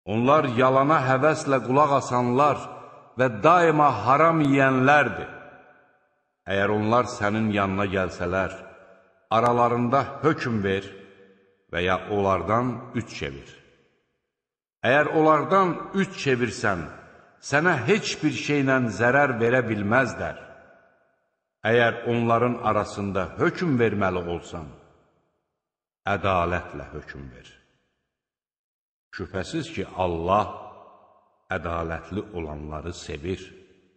Onlar yalana həvəslə qulaq asanlar və daima haram yiyənlərdir. Əgər onlar sənin yanına gəlsələr, aralarında hökm ver və ya onlardan üç çevir. Əgər onlardan üç çevirsən, sənə heç bir şeylə zərər verə bilməzlər. Əgər onların arasında hökm verməli olsan, ədalətlə hökm ver. Şübhəsiz ki, Allah ədalətli olanları sevir.